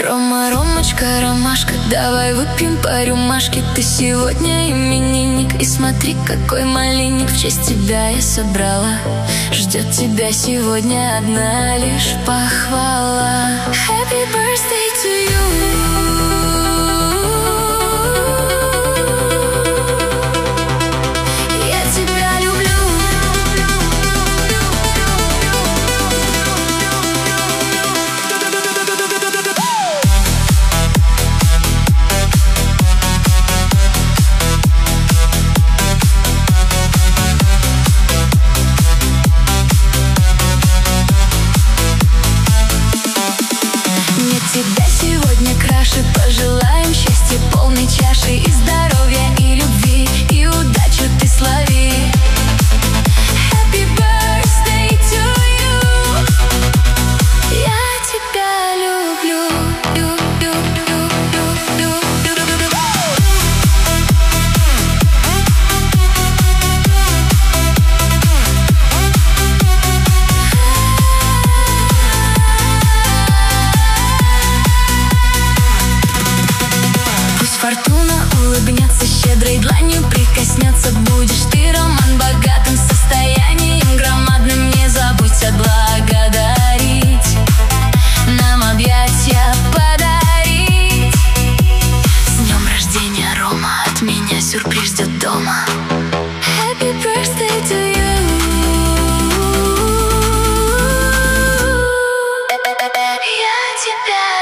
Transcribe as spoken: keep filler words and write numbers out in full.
Рома, Ромочка, ромашка, давай выпьем по рюмашке. Ты сегодня именинник, и смотри, какой малинник в честь тебя я собрала. Ждет тебя сегодня одна лишь похвала. Happy birthday to you. Тебя сегодня краше, пожелаем счастья полной чаши, и здоровья, и любви, и удачу ты слови. Happy birthday to you. Я тебя люблю, люблю, люблю, люблю, люблю. Фортуна улыбнется, щедрой дланью прикоснется. Будешь ты, Роман, богатым состоянием громадным. Не забудь отблагодарить, нам объятия подарить. С днем рождения, Рома, от меня сюрприз ждет дома. Happy birthday to you. Я тебя